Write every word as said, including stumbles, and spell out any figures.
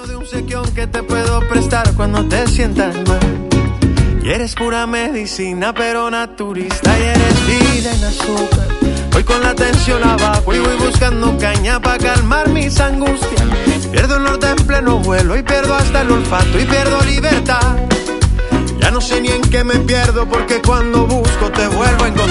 dueño de un sequión que te puedo prestar cuando te sientas mal. Y eres pura medicina, pero naturista. Y eres vida en azúcar. Voy con la tensión abajo y voy buscando caña para calmar mis angustias. Pierdo el norte en pleno vuelo y pierdo hasta el olfato y pierdo libertad. Ya no sé ni en qué me pierdo porque cuando busco te vuelvo a encontrar.